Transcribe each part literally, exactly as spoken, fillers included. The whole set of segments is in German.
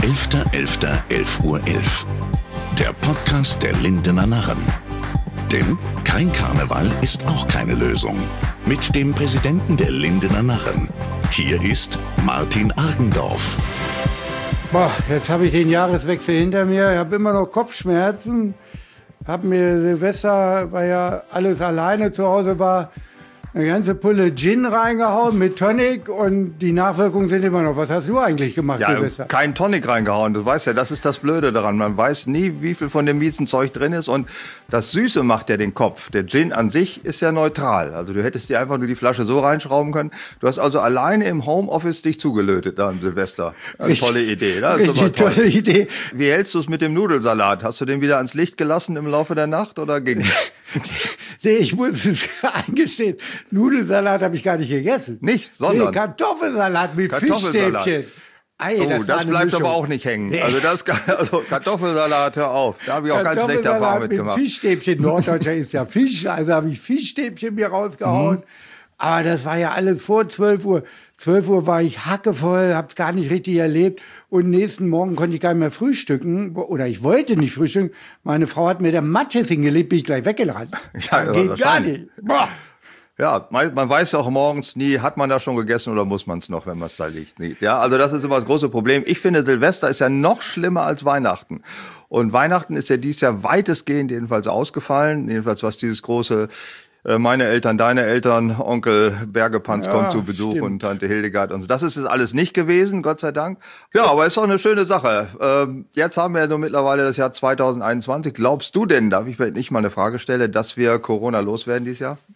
elfter elfter elf Uhr elf. Der Podcast der Lindener Narren. Denn kein Karneval ist auch keine Lösung. Mit dem Präsidenten der Lindener Narren. Hier ist Martin Argendorf. Boah, jetzt habe ich den Jahreswechsel hinter mir. Ich habe immer noch Kopfschmerzen. Habe mir Silvester, weil ja alles alleine zu Hause war, eine ganze Pulle Gin reingehauen mit Tonic und die Nachwirkungen sind immer noch. Was hast du eigentlich gemacht, ja, Silvester? Kein Tonic reingehauen, du weißt ja, das ist das Blöde daran. Man weiß nie, wie viel von dem miesen Zeug drin ist und das Süße macht ja den Kopf. Der Gin an sich ist ja neutral. Also du hättest dir einfach nur die Flasche so reinschrauben können. Du hast also alleine im Homeoffice dich zugelötet da im Silvester. Eine Richtig, tolle Idee. Das ist richtig aber toll. tolle Idee. Wie hältst du es mit dem Nudelsalat? Hast du den wieder ans Licht gelassen im Laufe der Nacht oder ging? Ich muss es eingestehen, Nudelsalat habe ich gar nicht gegessen. Nicht, sondern? Nee, Kartoffelsalat mit Kartoffelsalat. Fischstäbchen. Ei, Oh, das, das bleibt aber auch nicht hängen. Nee. Also das, also Kartoffelsalat, hör auf. Da habe ich auch ganz schlechte Erfahrungen mitgemacht. Mit Fischstäbchen. Norddeutscher ist ja Fisch, also habe ich Fischstäbchen mir rausgehauen. Mhm. Aber das war ja alles vor zwölf Uhr. zwölf Uhr war ich hackevoll, hab's gar nicht richtig erlebt. Und nächsten Morgen konnte ich gar nicht mehr frühstücken. Oder ich wollte nicht frühstücken. Meine Frau hat mir der Matjes hingelegt, bin ich gleich weggerannt. Ja, das geht gar nicht. Boah. Ja, man weiß ja auch morgens nie, hat man da schon gegessen oder muss man es noch, wenn man es da liegt. Ja, also das ist immer das große Problem. Ich finde, Silvester ist ja noch schlimmer als Weihnachten. Und Weihnachten ist ja dieses Jahr weitestgehend jedenfalls ausgefallen. Jedenfalls was dieses große, äh, meine Eltern, deine Eltern, Onkel Bergepanz ja, kommt zu Besuch stimmt. Und Tante Hildegard und so. Das ist es alles nicht gewesen, Gott sei Dank. Ja, aber ist doch eine schöne Sache. Ähm, jetzt haben wir ja nur mittlerweile das Jahr zwanzig einundzwanzig. Glaubst du denn, darf ich vielleicht nicht mal eine Frage stellen, dass wir Corona loswerden dieses Jahr?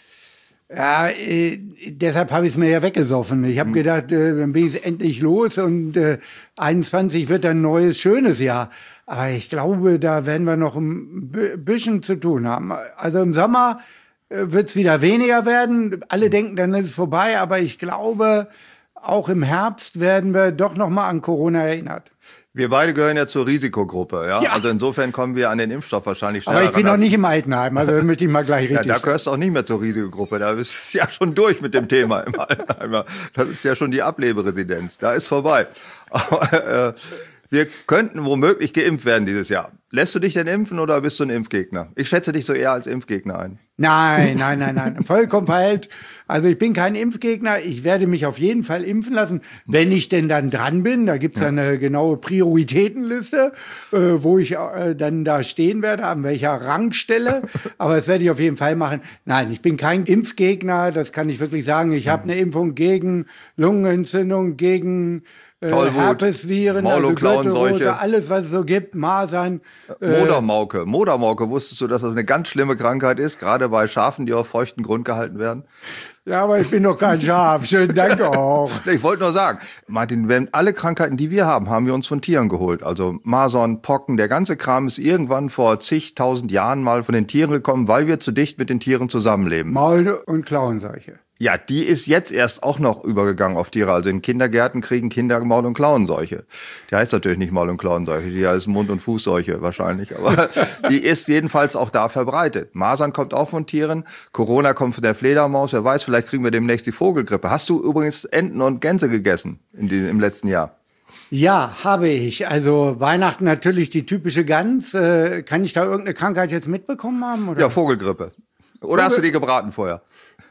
Ja, äh, deshalb habe ich es mir ja weggesoffen. Ich habe mhm. gedacht, äh, dann bin ich endlich los und äh, einundzwanzig wird ein neues, schönes Jahr. Aber ich glaube, da werden wir noch ein bisschen zu tun haben. Also im Sommer äh, wird es wieder weniger werden. Alle denken, dann ist es vorbei. Aber ich glaube, auch im Herbst werden wir doch noch mal an Corona erinnert. Wir beide gehören ja zur Risikogruppe, ja? Ja. Also insofern kommen wir an den Impfstoff wahrscheinlich schneller. Aber ich bin noch nicht im Altenheim, also das möchte ich mal gleich richtig. Ja, da gehörst du auch nicht mehr zur Risikogruppe, da bist du ja schon durch mit dem Thema im Altenheim. Das ist ja schon die Ableberesidenz, da ist vorbei. Aber, äh, wir könnten womöglich geimpft werden dieses Jahr. Lässt du dich denn impfen oder bist du ein Impfgegner? Ich schätze dich so eher als Impfgegner ein. Nein, nein, nein, nein. Vollkommen falsch. Also ich bin kein Impfgegner. Ich werde mich auf jeden Fall impfen lassen, wenn ich denn dann dran bin. Da gibt's ja eine genaue Prioritätenliste, äh, wo ich äh, dann da stehen werde, an welcher Rangstelle. Aber das werde ich auf jeden Fall machen. Nein, ich bin kein Impfgegner. Das kann ich wirklich sagen. Ich habe eine Impfung gegen Lungenentzündung, gegen Äh, Herpesviren, also Gürtelrose, alles, was es so gibt, Masern. Äh, Modermauke. Modermauke, wusstest du, dass das eine ganz schlimme Krankheit ist, gerade bei Schafen, die auf feuchten Grund gehalten werden? Ja, aber ich bin doch kein Schaf. Schönen Dank auch. Ich wollte nur sagen, Martin, wenn alle Krankheiten, die wir haben, haben wir uns von Tieren geholt. Also Masern, Pocken, der ganze Kram ist irgendwann vor zigtausend Jahren mal von den Tieren gekommen, weil wir zu dicht mit den Tieren zusammenleben. Maul- und Klauenseuche. Ja, die ist jetzt erst auch noch übergegangen auf Tiere. Also in Kindergärten kriegen Kinder Maul- und Klauenseuche. Die heißt natürlich nicht Maul- und Klauenseuche, die heißt Mund- und Fußseuche wahrscheinlich. Aber die ist jedenfalls auch da verbreitet. Masern kommt auch von Tieren, Corona kommt von der Fledermaus. Wer weiß, vielleicht kriegen wir demnächst die Vogelgrippe. Hast du übrigens Enten und Gänse gegessen in die, im letzten Jahr? Ja, habe ich. Also Weihnachten natürlich die typische Gans. Äh, kann ich da irgendeine Krankheit jetzt mitbekommen haben? Oder? Ja, Vogelgrippe. Oder Vogel- hast du die gebraten vorher?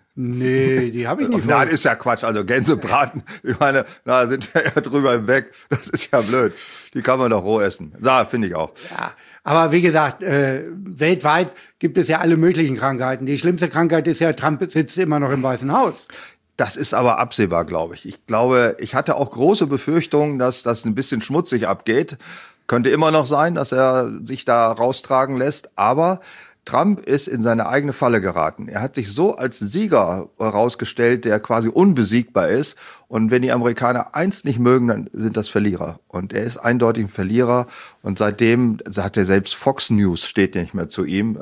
Nee, die habe ich nicht. Nein, ist ja Quatsch. Also Gänsebraten, ich meine, da sind wir ja drüber hinweg. Das ist ja blöd. Die kann man doch roh essen. So, finde ich auch. Ja, aber wie gesagt, äh, weltweit gibt es ja alle möglichen Krankheiten. Die schlimmste Krankheit ist ja, Trump sitzt immer noch im Weißen Haus. Das ist aber absehbar, glaube ich. Ich glaube, ich hatte auch große Befürchtungen, dass das ein bisschen schmutzig abgeht. Könnte immer noch sein, dass er sich da raustragen lässt. Aber Trump ist in seine eigene Falle geraten. Er hat sich so als Sieger herausgestellt, der quasi unbesiegbar ist. Und wenn die Amerikaner eins nicht mögen, dann sind das Verlierer. Und er ist eindeutig ein Verlierer. Und seitdem hat er selbst Fox News steht nicht mehr zu ihm.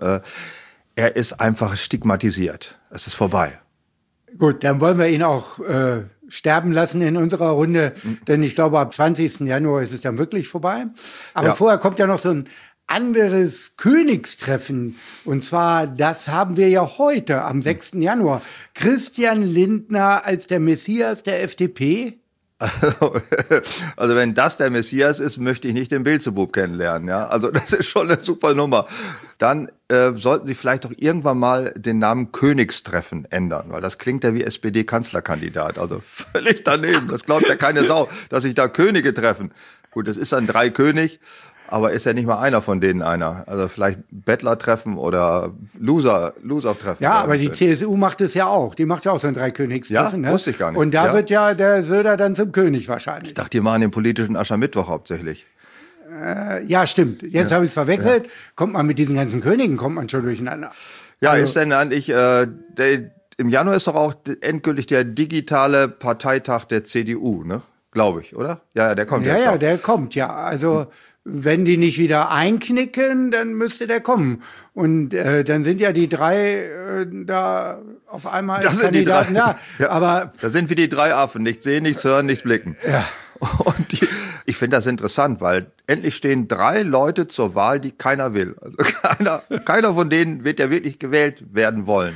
Er ist einfach stigmatisiert. Es ist vorbei. Gut, dann wollen wir ihn auch äh, sterben lassen in unserer Runde. Mhm. Denn ich glaube, ab zwanzigsten Januar ist es dann wirklich vorbei. Aber ja. Vorher kommt ja noch so ein anderes Königstreffen. Und zwar, das haben wir ja heute, am sechsten Januar. Christian Lindner als der Messias der F D P. Also, also wenn das der Messias ist, möchte ich nicht den Beelzebub kennenlernen. Ja? Also das ist schon eine super Nummer. Dann äh, sollten Sie vielleicht doch irgendwann mal den Namen Königstreffen ändern, weil das klingt ja wie S P D-Kanzlerkandidat. Also völlig daneben. Das glaubt ja keine Sau, dass sich da Könige treffen. Gut, das ist dann drei König. Aber ist ja nicht mal einer von denen einer. Also vielleicht Bettler-Treffen oder Loser, Loser-Treffen. Ja, aber die C S U macht es ja auch. Die macht ja auch so ein Dreikönigstreffen. Ja, ne? wusste ich gar nicht. Und da ja? wird ja der Söder dann zum König wahrscheinlich. Ich dachte, die machen den politischen Aschermittwoch hauptsächlich. Äh, ja, stimmt. Jetzt ja. habe ich es verwechselt. Ja. Kommt man mit diesen ganzen Königen, kommt man schon durcheinander. Ja, also, ist denn eigentlich, äh, der, im Januar ist doch auch endgültig der digitale Parteitag der C D U, ne? Glaube ich, oder? Ja, ja, der kommt ja. jetzt Ja, ja, auch. der kommt, ja. Also... Hm. Wenn die nicht wieder einknicken, dann müsste der kommen. Und äh, dann sind ja die drei äh, da auf einmal das Kandidaten sind die drei. da. Ja, aber da sind wie die drei Affen. Nichts sehen, nichts hören, nichts blicken. Ja. Und die, ich finde das interessant, weil endlich stehen drei Leute zur Wahl, die keiner will. Also keiner, keiner von denen wird ja wirklich gewählt werden wollen.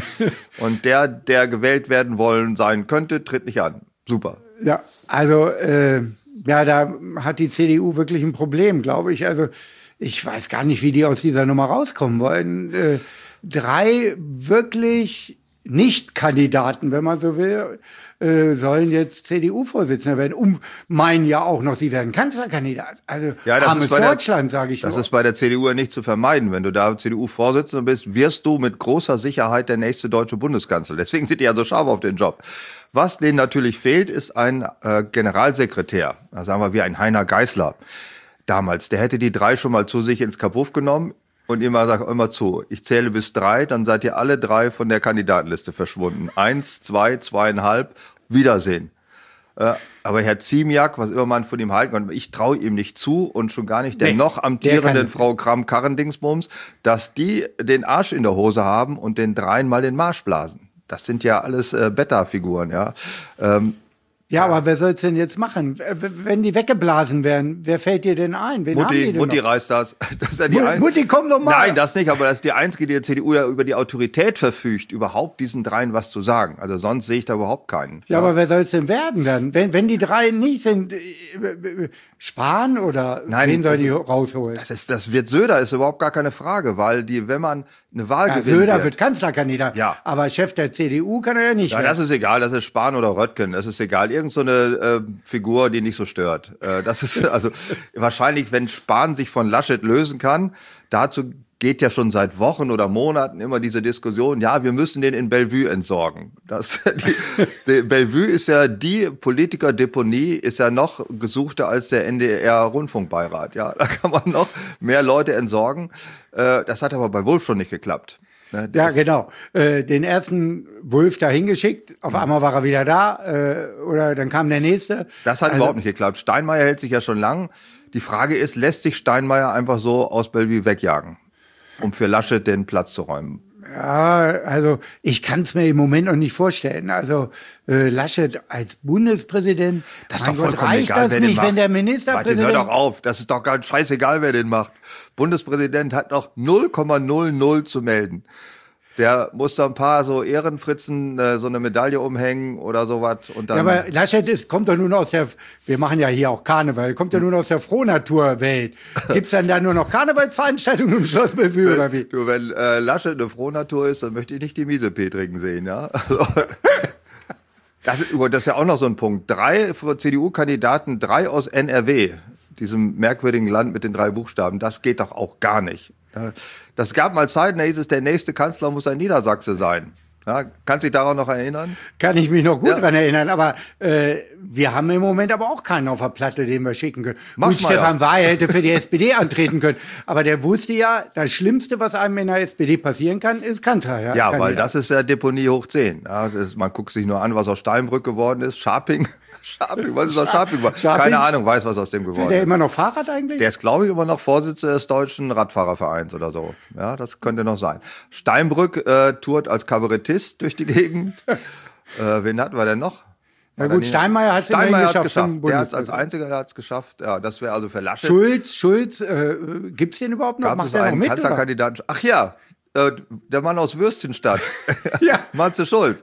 Und der, der gewählt werden wollen sein könnte, tritt nicht an. Super. Ja, also... Äh Ja, da hat die C D U wirklich ein Problem, glaube ich. Also ich weiß gar nicht, wie die aus dieser Nummer rauskommen wollen. Äh, drei wirklich Nicht-Kandidaten, wenn man so will, äh, sollen jetzt C D U-Vorsitzender werden. Um meinen ja auch noch, sie werden Kanzlerkandidat. Also ja, das armes ist bei der, Deutschland, sage ich Das nur. ist bei der C D U ja nicht zu vermeiden. Wenn du da C D U-Vorsitzender bist, wirst du mit großer Sicherheit der nächste deutsche Bundeskanzler. Deswegen sind die ja so scharf auf den Job. Was denen natürlich fehlt, ist ein äh, Generalsekretär, also sagen wir wie ein Heiner Geißler damals. Der hätte die drei schon mal zu sich ins Kabuff genommen und immer sagt immer zu, ich zähle bis drei, dann seid ihr alle drei von der Kandidatenliste verschwunden. Eins, zwei, zweieinhalb, Wiedersehen. Äh, aber Herr Ziemiak, was immer man von ihm halten kann, ich traue ihm nicht zu und schon gar nicht der nee, noch amtierenden Frau Kram-Karrendingsbums, dass die den Arsch in der Hose haben und den dreien mal den Marsch blasen. Das sind ja alles äh, Beta-Figuren, ja. Ähm, ja, aber wer soll es denn jetzt machen? Wenn die weggeblasen werden, wer fällt dir denn ein? Wen haben die Mutti, denn Mutti noch? reißt das. das ist ja die Mutti, ein Mutti, komm doch mal. Nein, das nicht, aber das ist die einzige, die der C D U ja über die Autorität verfügt, überhaupt diesen dreien was zu sagen. Also sonst sehe ich da überhaupt keinen. Ja, ja. Aber wer soll es denn werden dann? Wenn, wenn die drei nicht sind, Spahn oder Nein, wen soll die ist, rausholen? Das ist, das wird Söder, ist überhaupt gar keine Frage, weil die, wenn man eine Wahl ja, gewinnt. Söder wird, wird Kanzlerkandidat, ja. aber Chef der C D U kann er ja nicht Ja, werden. das ist egal, das ist Spahn oder Röttgen, das ist egal. Irgend so eine äh, Figur, die nicht so stört. Äh, das ist also wahrscheinlich, wenn Spahn sich von Laschet lösen kann, dazu geht ja schon seit Wochen oder Monaten immer diese Diskussion, ja, wir müssen den in Bellevue entsorgen. Das, die, die Bellevue ist ja die Politikerdeponie, ist ja noch gesuchter als der N D R-Rundfunkbeirat. Ja, da kann man noch mehr Leute entsorgen. Äh, das hat aber bei Wulff schon nicht geklappt. Ne, ja, genau. Äh, den ersten Wulff da hingeschickt, auf einmal war er wieder da, äh, oder dann kam der nächste. Das hat also, überhaupt nicht geklappt. Steinmeier hält sich ja schon lang. Die Frage ist, lässt sich Steinmeier einfach so aus Bellevue wegjagen, um für Laschet den Platz zu räumen? Ja, also ich kann es mir im Moment noch nicht vorstellen. Also äh, Laschet als Bundespräsident, das ist mein doch Gott, vollkommen reicht egal, das wer nicht, den macht. wenn der Ministerpräsident... Martin, hör doch auf, das ist doch ganz scheißegal, wer den macht. Bundespräsident hat noch null Komma null null zu melden. Der muss da ein paar so Ehrenfritzen äh, so eine Medaille umhängen oder sowas. Und dann ja, aber Laschet ist, kommt doch nun aus der, wir machen ja hier auch Karneval, kommt ja nun aus der Frohnaturwelt. Gibt's dann da nur noch Karnevalsveranstaltungen im Schloss Bellevue oder wie? Du, wenn äh, Laschet eine Frohnatur ist, dann möchte ich nicht die Miesepetrigen sehen, ja. Also, das, ist, das ist ja auch noch so ein Punkt. Drei C D U-Kandidaten, drei aus N R W, diesem merkwürdigen Land mit den drei Buchstaben, das geht doch auch gar nicht. Das gab mal Zeiten, da hieß es, der nächste Kanzler muss ein Niedersachse sein. Ja, kannst du dich daran noch erinnern? Kann ich mich noch gut Ja. dran erinnern, aber äh, wir haben im Moment aber auch keinen auf der Platte, den wir schicken können. Gut, Maschmeyer. Stefan Weil hätte für die S P D antreten können, aber der wusste ja, das Schlimmste, was einem in der S P D passieren kann, ist Kanzler. Ja, Ja, Kandidat. weil das ist ja Deponie hoch zehn. Ja, das ist, man guckt sich nur an, was aus Steinbrück geworden ist. Scharping. Scharping, was ist aus Scharping geworden? Scharping? Keine Ahnung, weiß, was aus dem geworden Fährt der ist. immer noch Fahrrad eigentlich? Der ist, glaube ich, immer noch Vorsitzender des Deutschen Radfahrervereins oder so. Ja, das könnte noch sein. Steinbrück äh, tourt als Kabarettist durch die Gegend. äh, wen hatten wir denn noch? Na gut, Steinmeier hat's immerhin Steinmeier geschafft hat's geschafft. zum Der hat es als Bundespräsidenten. einziger, der hat es geschafft. Ja, das wäre also für Laschet. Schulz, Schulz, äh, gibt's den überhaupt noch? Gab Macht es der noch einen mit? Oder? Kanzlerkandidaten? Ach ja, äh, der Mann aus Würstchenstadt. Ja. Matze Schulz.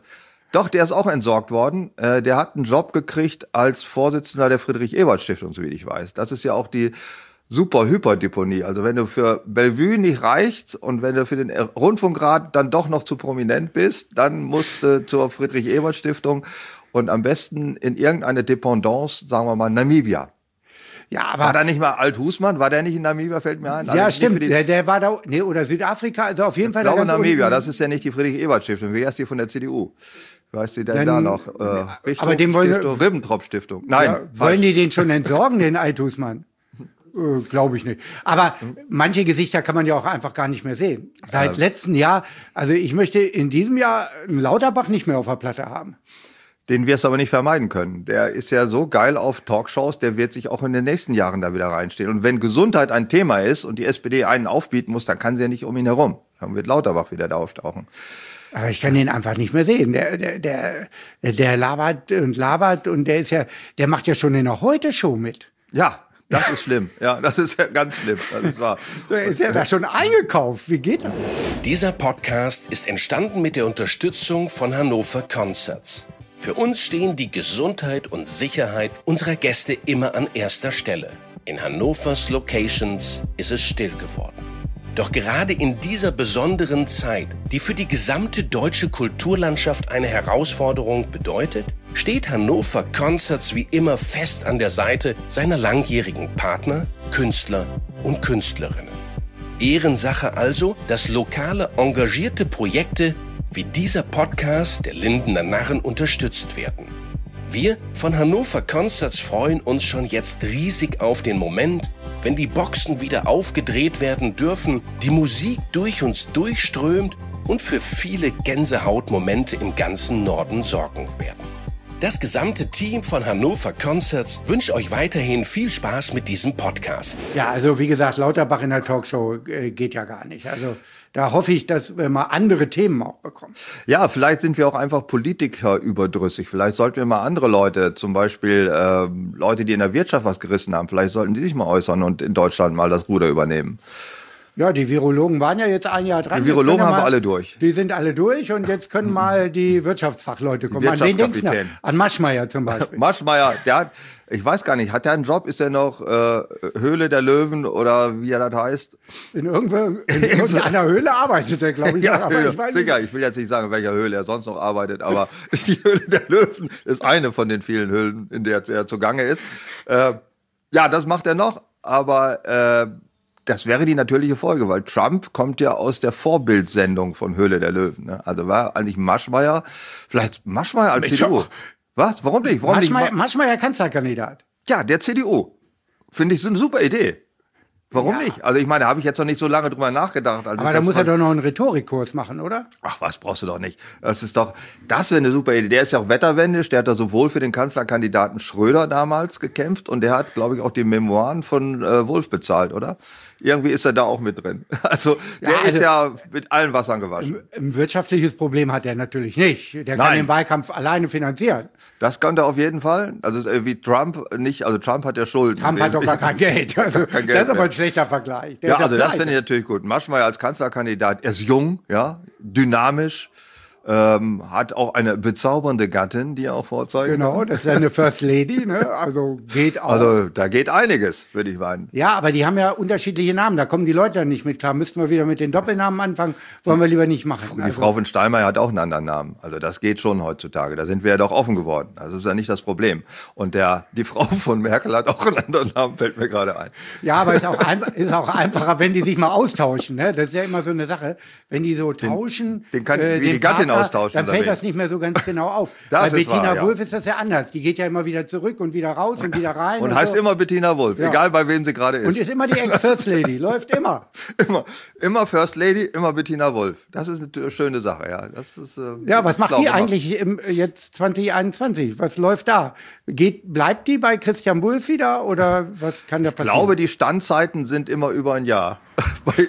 Doch, der ist auch entsorgt worden. Äh, der hat einen Job gekriegt als Vorsitzender der Friedrich-Ebert-Stiftung, so wie ich weiß. Das ist ja auch die Super-Hyperdeponie. Also wenn du für Bellevue nicht reichst und wenn du für den Rundfunkrat dann doch noch zu prominent bist, dann musst du zur Friedrich-Ebert-Stiftung und am besten in irgendeine Dependance, sagen wir mal Namibia. Ja, aber war da nicht mal Alt-Husmann? War der nicht in Namibia, fällt mir ein? Ja, also stimmt. Der, der war da, nee, oder Südafrika, also auf jeden Fall. Ich glaube da Namibia, unten. das ist ja nicht die Friedrich-Ebert-Stiftung. Wie heißt die von der C D U? Wie heißt die denn Dann, da noch? Äh, Richthof aber den wollen, Stiftung, Ribbentrop-Stiftung. Nein, ja, wollen die den schon entsorgen, den Alt-Husmann? Äh, glaube ich nicht. Aber manche Gesichter kann man ja auch einfach gar nicht mehr sehen. Seit Ja. letztem Jahr, also ich möchte in diesem Jahr einen Lauterbach nicht mehr auf der Platte haben. Den wir es aber nicht vermeiden können. Der ist ja so geil auf Talkshows, der wird sich auch in den nächsten Jahren da wieder reinstehen. Und wenn Gesundheit ein Thema ist und die S P D einen aufbieten muss, dann kann sie ja nicht um ihn herum. Dann wird Lauterbach wieder da auftauchen. Aber ich kann den einfach nicht mehr sehen. Der, der, der, der labert und labert und der ist ja, der macht ja schon in der Heute-Show mit. Ja, das ist schlimm. Ja, das ist ja ganz schlimm. Das ist wahr. Der ist ja da schon eingekauft. Wie geht das? Dieser Podcast ist entstanden mit der Unterstützung von Hannover Concerts. Für uns stehen die Gesundheit und Sicherheit unserer Gäste immer an erster Stelle. In Hannovers Locations ist es still geworden. Doch gerade in dieser besonderen Zeit, die für die gesamte deutsche Kulturlandschaft eine Herausforderung bedeutet, steht Hannover Concerts wie immer fest an der Seite seiner langjährigen Partner, Künstler und Künstlerinnen. Ehrensache also, dass lokale engagierte Projekte wie dieser Podcast der Lindener Narren unterstützt werden. Wir von Hannover Concerts freuen uns schon jetzt riesig auf den Moment, wenn die Boxen wieder aufgedreht werden dürfen, die Musik durch uns durchströmt und für viele Gänsehautmomente im ganzen Norden sorgen werden. Das gesamte Team von Hannover Concerts wünscht euch weiterhin viel Spaß mit diesem Podcast. Ja, also wie gesagt, Lauterbach in der Talkshow äh, geht ja gar nicht. Also da hoffe ich, dass wir mal andere Themen auch bekommen. Ja, vielleicht sind wir auch einfach Politiker überdrüssig. Vielleicht sollten wir mal andere Leute, zum Beispiel äh, Leute, die in der Wirtschaft was gerissen haben, vielleicht sollten die sich mal äußern und in Deutschland mal das Ruder übernehmen. Ja, die Virologen waren ja jetzt ein Jahr dran. Die Virologen ja haben mal, wir alle durch. Die sind alle durch und jetzt können mal die Wirtschaftsfachleute kommen. An wen denkst du noch? An Maschmeyer zum Beispiel. Maschmeyer, der hat, ich weiß gar nicht, hat der einen Job? Ist er noch äh, Höhle der Löwen oder wie er das heißt? In, irgendwo, in irgendeiner Höhle arbeitet er, glaube ich. Ja, aber Höhle, ich weiß sicher. nicht. Ich will jetzt nicht sagen, in welcher Höhle er sonst noch arbeitet, aber die Höhle der Löwen ist eine von den vielen Höhlen, in der er zugange ist. Äh, ja, das macht er noch, aber äh, das wäre die natürliche Folge, weil Trump kommt ja aus der Vorbildsendung von Höhle der Löwen. Ne? Also war eigentlich Maschmeyer, vielleicht Maschmeyer als C D U. Was? Warum nicht? Warum Maschmeyer, nicht? Maschmeyer Kanzlerkandidat. Ja, der C D U. Finde ich so eine super Idee. Warum Ja. nicht? Also ich meine, da habe ich jetzt noch nicht so lange drüber nachgedacht. Also Aber da muss er doch noch einen Rhetorikkurs machen, oder? Ach, was brauchst du doch nicht. Das ist doch, das wäre eine super Idee. Der ist ja auch wetterwendisch. Der hat da sowohl für den Kanzlerkandidaten Schröder damals gekämpft und der hat, glaube ich, auch die Memoiren von äh, Wolf bezahlt, oder? Irgendwie ist er da auch mit drin. Also der Ja, also- ist ja mit allen Wassern gewaschen. Ein wirtschaftliches Problem hat er natürlich nicht. Der kann Nein. den Wahlkampf alleine finanzieren. Das kann er auf jeden Fall. Also äh, wie Trump nicht. Also Trump hat ja Schulden. Trump hat doch gar kein Geld. Also, Kein Geld das ist aber mehr. ein schlechter Vergleich. Der Ja, ist also das pleite. finde ich natürlich gut. Maschmeyer als Kanzlerkandidat, er ist jung, ja, dynamisch, ähm, hat auch eine bezaubernde Gattin, die er auch vorzeigen Genau, kann. das ist ja eine First Lady, ne? Also geht auch. Also da geht einiges, würde ich meinen. Ja, aber die haben ja unterschiedliche Namen. Da kommen die Leute dann nicht mit klar. Müssten wir wieder mit den Doppelnamen anfangen? Wollen wir lieber nicht machen. Die Also, Frau von Steinmeier hat auch einen anderen Namen. Also das geht schon heutzutage. Da sind wir ja doch offen geworden. Also das ist ja nicht das Problem. Und der, die Frau von Merkel hat auch einen anderen Namen, fällt mir gerade ein. ja, aber ist auch, ein, ist auch einfacher, wenn die sich mal austauschen. Ne? Das ist ja immer so eine Sache. Wenn die so tauschen, den kann- äh, wie den die Gattin Partner, austauschen, dann oder fällt wie? das nicht mehr so ganz genau auf. Das Bei ist Bettina wahr, ja. Wulff ist das ja anders. Die geht ja immer wieder zurück und wieder raus und wieder rein. Und heißt so. immer Bettina Wulff, Ja. egal bei wem sie gerade ist. Und ist immer die Ex-First Lady. Läuft immer. immer, immer First Lady, immer Bettina Wulff. Das ist eine schöne Sache, ja. Das ist, äh, Ja, was macht schlau die gemacht. eigentlich im, jetzt zwanzig einundzwanzig? Was läuft da? Geht, bleibt die bei Christian Wulff wieder oder was kann da Ich passieren? glaube, die Standzeiten sind immer über ein Jahr. Bei-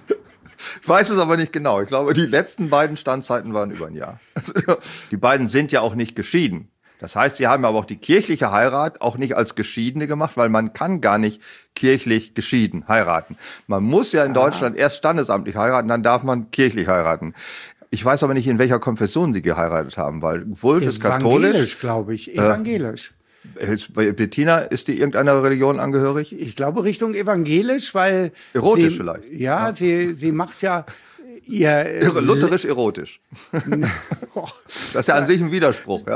ich weiß es aber nicht genau. Ich glaube, die letzten beiden Standzeiten waren über ein Jahr. Die beiden sind ja auch nicht geschieden. Das heißt, sie haben aber auch die kirchliche Heirat auch nicht als Geschiedene gemacht, weil man kann gar nicht kirchlich geschieden heiraten. Man muss ja in Deutschland erst standesamtlich heiraten, dann darf man kirchlich heiraten. Ich weiß aber nicht, in welcher Konfession sie geheiratet haben, weil Wulff ist katholisch. Evangelisch, glaube ich. Evangelisch. Äh, Bettina, ist die irgendeiner Religion angehörig? Ich glaube Richtung evangelisch, weil... Erotisch sie, vielleicht. Ja, ja, Sie, sie macht ja... Ihr, Irre, lutherisch erotisch. Das ist ja an sich ein Widerspruch. Ja.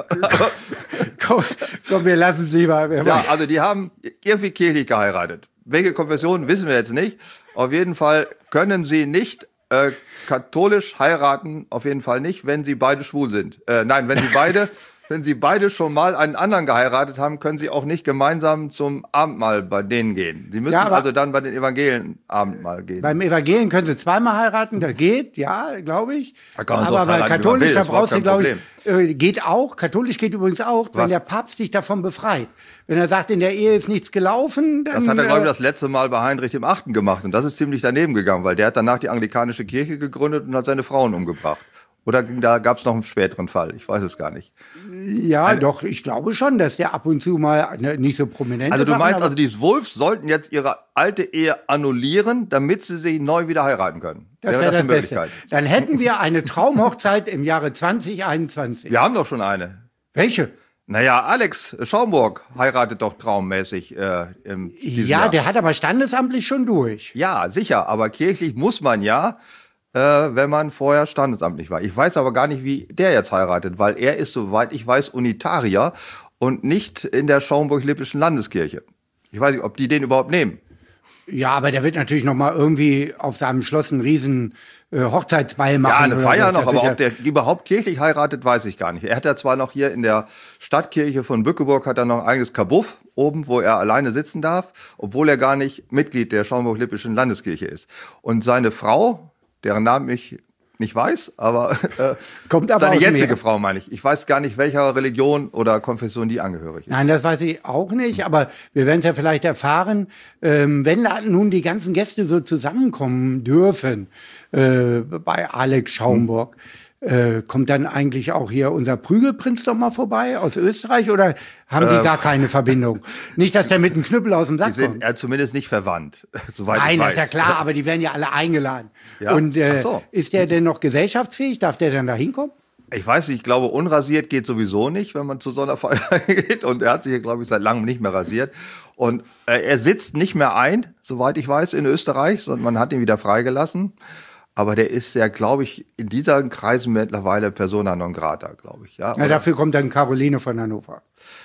komm, komm, wir lassen es lieber. Ja, also die haben irgendwie kirchlich geheiratet. Welche Konfession, wissen wir jetzt nicht. Auf jeden Fall können sie nicht äh, katholisch heiraten, auf jeden Fall nicht, wenn sie beide schwul sind. Äh, nein, wenn sie beide... Wenn sie beide schon mal einen anderen geheiratet haben, können sie auch nicht gemeinsam zum Abendmahl bei denen gehen. Sie müssen ja, also dann bei den Evangelien Abendmahl gehen. Beim Evangelien können sie zweimal heiraten, das geht, ja, glaube ich. Da kann man aber so bei katholisch, da brauchst du, glaube ich, äh, geht auch, katholisch geht übrigens auch, Was? wenn der Papst dich davon befreit. Wenn er sagt, in der Ehe ist nichts gelaufen, dann... Das hat er, glaube ich, äh, das letzte Mal bei Heinrich dem Achten gemacht. Und das ist ziemlich daneben gegangen, weil der hat danach die anglikanische Kirche gegründet und hat seine Frauen umgebracht. Oder da gab es noch einen späteren Fall? Ich weiß es gar nicht. Ja, Eine, doch, ich glaube schon, dass der ab und zu mal ne, nicht so prominent ist. Also du Sachen, meinst, also die Wulffs sollten jetzt ihre alte Ehe annullieren, damit sie sich neu wieder heiraten können? Das wäre wär das, das Möglichkeit? Beste. Dann hätten wir eine Traumhochzeit im Jahre zwanzig einundzwanzig. Wir haben doch schon eine. Welche? Naja, Alex Schaumburg heiratet doch traummäßig äh, im Ja, Jahr. Der hat aber standesamtlich schon durch. Ja, sicher, aber kirchlich muss man ja... Äh, wenn man vorher standesamtlich war. Ich weiß aber gar nicht, wie der jetzt heiratet, weil er ist, soweit ich weiß, Unitarier und nicht in der Schaumburg-Lippischen Landeskirche. Ich weiß nicht, ob die den überhaupt nehmen. Ja, aber der wird natürlich noch mal irgendwie auf seinem Schloss einen riesen äh, Hochzeitsball machen. Ja, eine Feier so. noch, aber ob der überhaupt kirchlich heiratet, weiß ich gar nicht. Er hat ja zwar noch hier in der Stadtkirche von Bückeburg hat er noch ein eigenes Kabuff oben, wo er alleine sitzen darf, obwohl er gar nicht Mitglied der Schaumburg-Lippischen Landeskirche ist. Und seine Frau, deren Namen ich nicht weiß, aber, äh, Kommt aber seine jetzige Meer. Frau, meine ich. Ich weiß gar nicht, welcher Religion oder Konfession die angehörig ist. Nein, das weiß ich auch nicht, aber wir werden es ja vielleicht erfahren, ähm, wenn nun die ganzen Gäste so zusammenkommen dürfen äh, bei Alex Schaumburg. Hm. Äh, kommt dann eigentlich auch hier unser Prügelprinz doch mal vorbei aus Österreich oder haben die äh, gar keine Verbindung? Nicht, dass der mit einem Knüppel aus dem Sack die sind kommt. Er zumindest nicht verwandt, soweit Nein, ich weiß. das ist ja klar, aber die werden ja alle eingeladen. Ja? Und äh, Ach so. Ist der denn noch gesellschaftsfähig? Darf der dann da hinkommen? Ich weiß nicht, ich glaube, unrasiert geht sowieso nicht, wenn man zu so einer Feier geht. Und er hat sich hier, glaube ich, seit langem nicht mehr rasiert. Und äh, er sitzt nicht mehr ein, soweit ich weiß, in Österreich, sondern man hat ihn wieder freigelassen. Aber der ist ja, glaube ich, in diesen Kreisen mittlerweile Persona non grata, glaube ich. Ja, ja, dafür kommt dann Caroline von Hannover.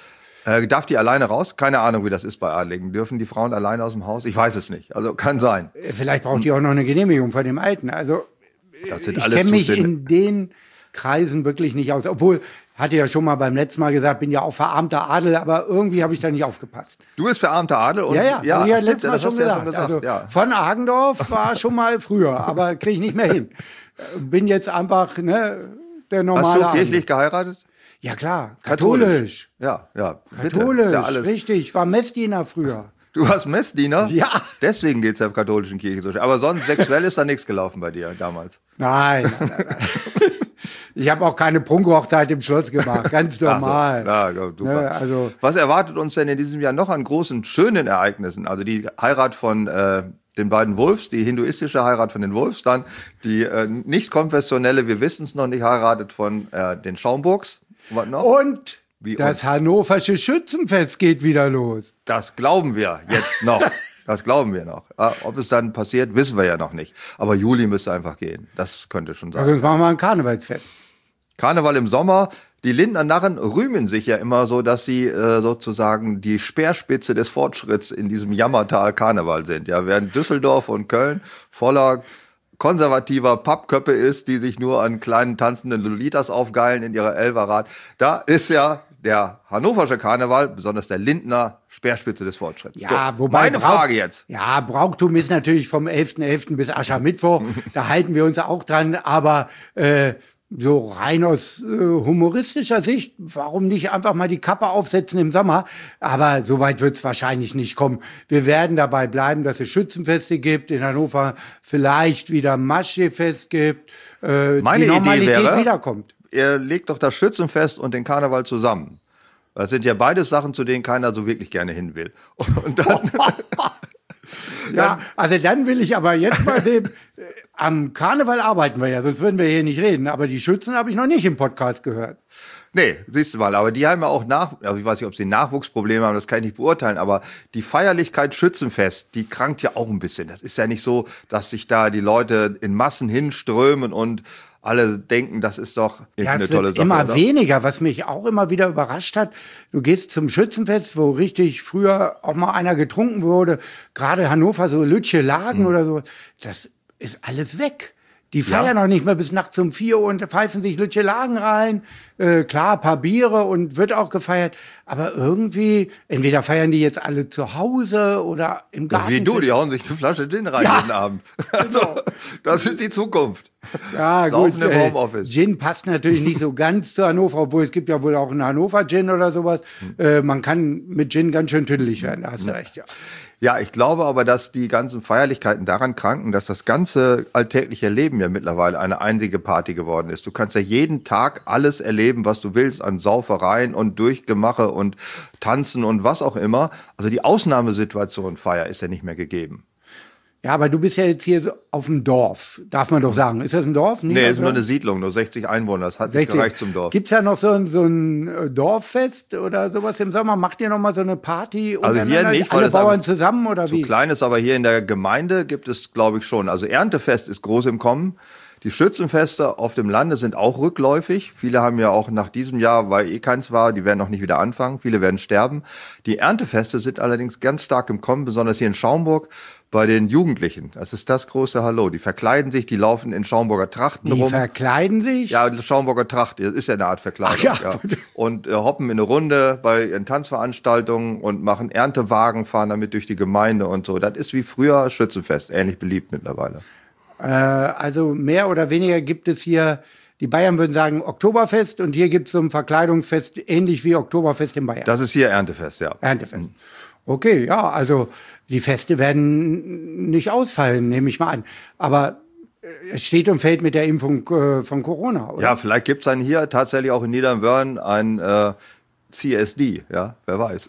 Äh, darf die alleine raus? Keine Ahnung, wie das ist bei Adligen. Dürfen die Frauen alleine aus dem Haus? Ich weiß es nicht. Also kann sein. Vielleicht braucht die auch noch eine Genehmigung von dem Alten. Also das sind ich alles kenne mich Zustände. in den Kreisen wirklich nicht aus. Obwohl, hatte ja schon mal beim letzten Mal gesagt, bin ja auch verarmter Adel, aber irgendwie habe ich da nicht aufgepasst. Du bist verarmter Adel? Und ja, ja, ja, ja stimmt, letztes Mal das schon hast du ja gesagt. schon gesagt. Also, ja. Von Agendorf war schon mal früher, aber kriege ich nicht mehr hin. Bin jetzt einfach ne, der normale Hast du kirchlich geheiratet? Ja klar, katholisch. katholisch. Ja, ja. Bitte. Katholisch, ja alles. Richtig, war Messdiener früher. Du warst Messdiener? Ja. Deswegen geht's ja der katholischen Kirche so schön. Aber sonst sexuell ist da nichts gelaufen bei dir damals. Nein, nein, nein, nein. Ich habe auch keine Prunkhochzeit im Schloss gemacht, ganz normal. Ach so. Ja, super. Ne, also was erwartet uns denn in diesem Jahr noch an großen, schönen Ereignissen? Also die Heirat von äh, den beiden Wulffs, die hinduistische Heirat von den Wulffs, dann die äh, nicht konfessionelle, wir wissen es noch nicht, heiratet von äh, den Schaumburgs. Was noch? Und Wie das und? Hannoversche Schützenfest geht wieder los. Das glauben wir jetzt noch. Das glauben wir noch. Ob es dann passiert, wissen wir ja noch nicht. Aber Juli müsste einfach gehen. Das könnte schon sein. Also sonst machen wir ein Karnevalsfest. Karneval im Sommer. Die Lindner Narren rühmen sich ja immer so, dass sie äh, sozusagen die Speerspitze des Fortschritts in diesem Jammertal Karneval sind. Ja, während Düsseldorf und Köln voller konservativer Pappköppe ist, die sich nur an kleinen tanzenden Lolitas aufgeilen in ihrer Elferrad. Da ist ja der hannoversche Karneval, besonders der Lindner, Speerspitze des Fortschritts. Ja, so, wobei meine Brauch, Frage jetzt. Ja, Brauchtum ist natürlich vom elften elften bis Aschermittwoch. Da halten wir uns auch dran. Aber äh, so rein aus äh, humoristischer Sicht, warum nicht einfach mal die Kappe aufsetzen im Sommer? Aber so weit wird es wahrscheinlich nicht kommen. Wir werden dabei bleiben, dass es Schützenfeste gibt, in Hannover vielleicht wieder Maschsee-Fest gibt, äh, Meine die Normalität Idee wäre, wiederkommt. Ihr legt doch das Schützenfest und den Karneval zusammen. Das sind ja beides Sachen, zu denen keiner so wirklich gerne hin will. Und dann, Ja, also dann will ich aber jetzt mal dem, äh, am Karneval arbeiten wir ja, sonst würden wir hier nicht reden. Aber die Schützen habe ich noch nicht im Podcast gehört. Nee, siehst du mal, aber die haben ja auch nach, also ich weiß nicht, ob sie Nachwuchsprobleme haben, das kann ich nicht beurteilen, aber die Feierlichkeit Schützenfest, die krankt ja auch ein bisschen. Das ist ja nicht so, dass sich da die Leute in Massen hinströmen und alle denken, das ist doch Ja, eine es tolle wird Sache. immer oder? weniger, was mich auch immer wieder überrascht hat. Du gehst zum Schützenfest, wo richtig früher auch mal einer getrunken wurde, gerade Hannover, so Lütje Lagen Hm. oder so, das ist alles weg. Die feiern noch nicht mehr bis nachts um vier Uhr und pfeifen sich Lütje Lagen rein. Äh, klar, ein paar Biere und wird auch gefeiert. Aber irgendwie, entweder feiern die jetzt alle zu Hause oder im Garten. Wie du, die hauen sich eine Flasche Gin rein Ja. jeden Abend. Also, das ist die Zukunft. Ja, Saufen gut. im Äh, Homeoffice. Gin passt natürlich nicht so ganz zu Hannover, obwohl es gibt ja wohl auch einen Hannover Gin oder sowas. Äh, man kann mit Gin ganz schön tüdelig werden, da hast du recht, ja. Ja, ich glaube aber, dass die ganzen Feierlichkeiten daran kranken, dass das ganze alltägliche Leben ja mittlerweile eine einzige Party geworden ist. Du kannst ja jeden Tag alles erleben, was du willst, an Saufereien und Durchgemache und Tanzen und was auch immer. Also die Ausnahmesituation Feier ist ja nicht mehr gegeben. Ja, aber du bist ja jetzt hier so auf dem Dorf, darf man doch sagen. Ist das ein Dorf? Nee, es ist nur eine Siedlung, nur sechzig Einwohner, das hat nicht gereicht zum Dorf. Gibt es da noch so ein, so ein äh, Dorffest oder sowas im Sommer? Macht ihr noch mal so eine Party? Also hier untereinander? nicht, weil Alle es Bauern am- zusammen oder So wie? klein ist, aber hier in der Gemeinde gibt es, glaube ich, schon. Also Erntefest ist groß im Kommen. Die Schützenfeste auf dem Lande sind auch rückläufig. Viele haben ja auch nach diesem Jahr, weil eh keins war, die werden noch nicht wieder anfangen. Viele werden sterben. Die Erntefeste sind allerdings ganz stark im Kommen, besonders hier in Schaumburg bei den Jugendlichen. Das ist das große Hallo. Die verkleiden sich, die laufen in Schaumburger Trachten Die rum. verkleiden sich? Ja, die Schaumburger Tracht, das ist ja eine Art Verkleidung. Ach ja. ja. Und äh, hoppen in eine Runde bei ihren Tanzveranstaltungen und machen Erntewagen, fahren damit durch die Gemeinde und so. Das ist wie früher Schützenfest, ähnlich beliebt mittlerweile. Äh, also mehr oder weniger gibt es hier, die Bayern würden sagen Oktoberfest und hier gibt es so ein Verkleidungsfest, ähnlich wie Oktoberfest in Bayern. Das ist hier Erntefest, ja. Erntefest. Okay, ja, also die Feste werden nicht ausfallen, nehme ich mal an. Aber äh, es steht und fällt mit der Impfung äh, von Corona, oder? Ja, vielleicht gibt's dann hier tatsächlich auch in Niedernwörn ein äh, C S D, ja, wer weiß.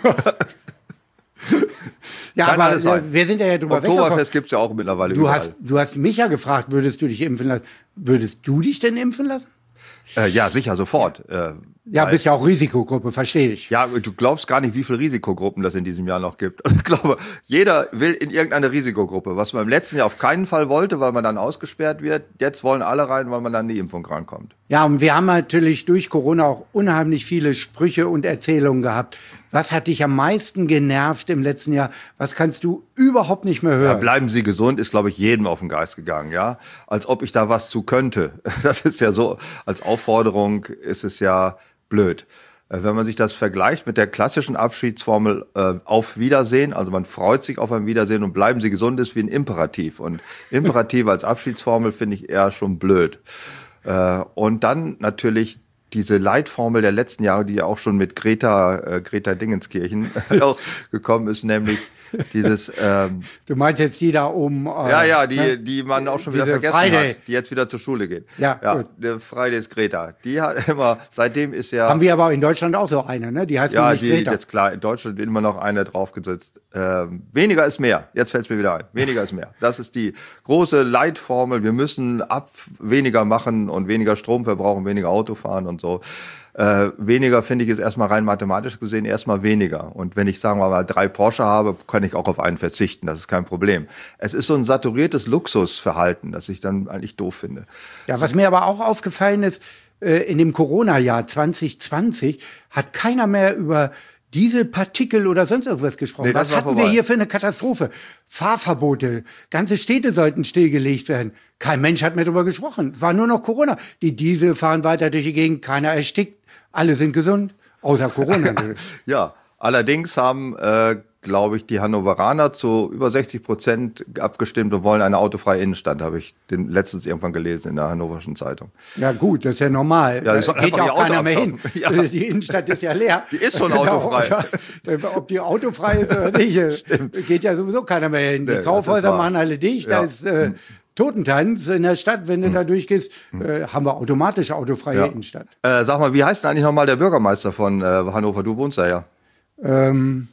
ja, kann aber alles sein. äh, wir sind ja, ja drüber weggekommen. Oktoberfest gibt's ja auch mittlerweile Du überall. hast, du hast mich ja gefragt, würdest du dich impfen lassen? Würdest du dich denn impfen lassen? Äh, ja, sicher, sofort. Äh, Ja, weil- bist ja auch Risikogruppe, verstehe ich. Ja, du glaubst gar nicht, wie viele Risikogruppen das in diesem Jahr noch gibt. Also ich glaube, jeder will in irgendeine Risikogruppe, was man im letzten Jahr auf keinen Fall wollte, weil man dann ausgesperrt wird. Jetzt wollen alle rein, weil man dann die Impfung rankommt. Ja, und wir haben natürlich durch Corona auch unheimlich viele Sprüche und Erzählungen gehabt. Was hat dich am meisten genervt im letzten Jahr? Was kannst du überhaupt nicht mehr Ja, hören? bleiben Sie gesund, ist, glaube ich, jedem auf den Geist gegangen, ja. Als ob ich da was zu könnte. Das ist ja so, als Aufforderung ist es ja blöd. Äh, Wenn man sich das vergleicht mit der klassischen Abschiedsformel äh, auf Wiedersehen, also man freut sich auf ein Wiedersehen und bleiben Sie gesund, ist wie ein Imperativ. Und Imperativ als Abschiedsformel finde ich eher schon blöd. Äh, und dann natürlich diese Leitformel der letzten Jahre, die ja auch schon mit Greta, äh, Greta Dingenskirchen auch gekommen ist, nämlich dieses ähm, Du meinst jetzt die da oben? Äh, ja, ja, die, ne? die man auch schon wieder Diese vergessen Friday. hat, die jetzt wieder zur Schule geht. Ja, ja gut. der Friday ist Greta. Die hat immer, seitdem ist ja, Haben wir aber in Deutschland auch so eine, ne? Die heißt ja, nämlich die, Greta. jetzt klar, in Deutschland immer noch eine draufgesetzt. Ähm, weniger ist mehr. Jetzt fällt es mir wieder ein. Weniger ist mehr. Das ist die große Leitformel. Wir müssen ab weniger machen und weniger Strom verbrauchen, weniger Auto fahren und so. Äh, weniger finde ich ist erstmal rein mathematisch gesehen erstmal weniger. Und wenn ich, sagen wir mal, drei Porsche habe, kann ich auch auf einen verzichten. Das ist kein Problem. Es ist so ein saturiertes Luxusverhalten, das ich dann eigentlich doof finde. Ja, was mir aber auch aufgefallen ist, äh, in dem Corona-Jahr zwanzig zwanzig hat keiner mehr über Dieselpartikel oder sonst irgendwas gesprochen. Nee, das Was war hatten wir vorbei. hier für eine Katastrophe? Fahrverbote, ganze Städte sollten stillgelegt werden. Kein Mensch hat mehr darüber gesprochen. War nur noch Corona. Die Diesel fahren weiter durch die Gegend, keiner erstickt, alle sind gesund, außer Corona. Ja, allerdings haben, äh, glaube ich, die Hannoveraner zu über sechzig Prozent abgestimmt und wollen eine autofreie Innenstadt, habe ich den letztens irgendwann gelesen in der Hannoverschen Zeitung. Ja gut, das ist ja normal. Ja, die Da sollen geht einfach ja ihr auch Auto keiner mehr hin. abschaffen. Ja. Die Innenstadt ist ja leer. Die ist schon autofrei. Ob die autofrei ist oder nicht, äh, geht ja sowieso keiner mehr hin. Nee, Die das Kaufhäuser ist wahr. machen alle dicht. Ja. Da ist äh, Totentanz in der Stadt. Wenn du da durchgehst, äh, haben wir automatisch autofreie Ja. Innenstadt. Äh, sag mal, wie heißt denn eigentlich nochmal der Bürgermeister von äh, Hannover? Du wohnst da ja. Ähm,